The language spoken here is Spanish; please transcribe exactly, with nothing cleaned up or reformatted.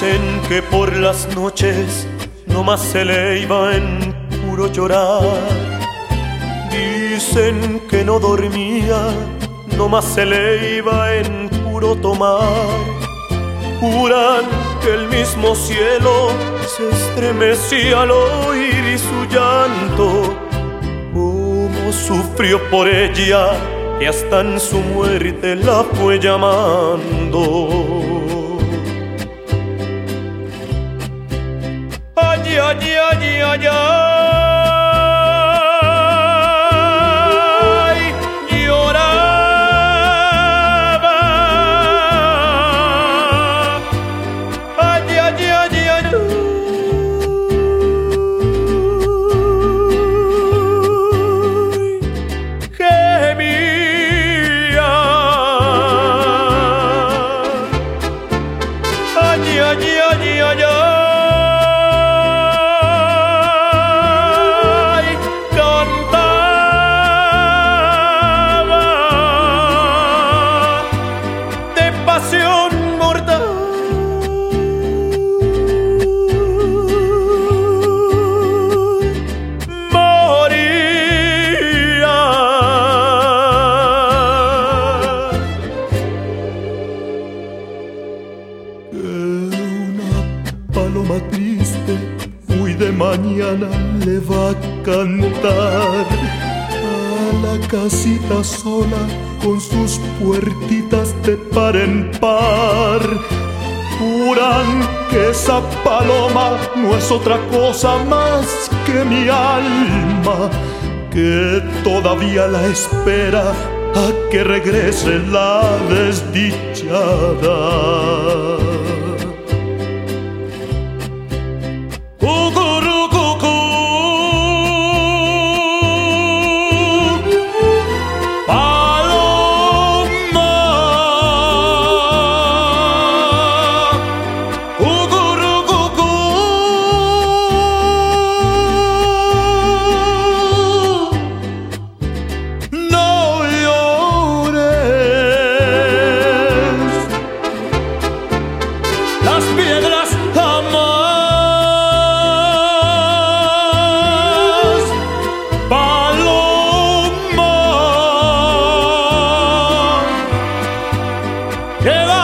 Dicen que por las noches nomás se le iba en puro llorar. Dicen que no dormía, nomás se le iba en puro tomar. Juran que el mismo cielo se estremecía al oír su llanto. Cómo sufrió por ella, que hasta en su muerte la fue llamando. Ay, ay, ay, ay, ay, lloraba. Ay, ay, ay, ay, ay, gemía. Ay, ay, ay, ay, ay, ay. Paloma triste, muy de mañana le va a cantar a la casita sola con sus puertitas de par en par. Juran que esa paloma no es otra cosa más que mi alma, que todavía la espera a que regrese la desdichada. Las piedras jamás, paloma, queda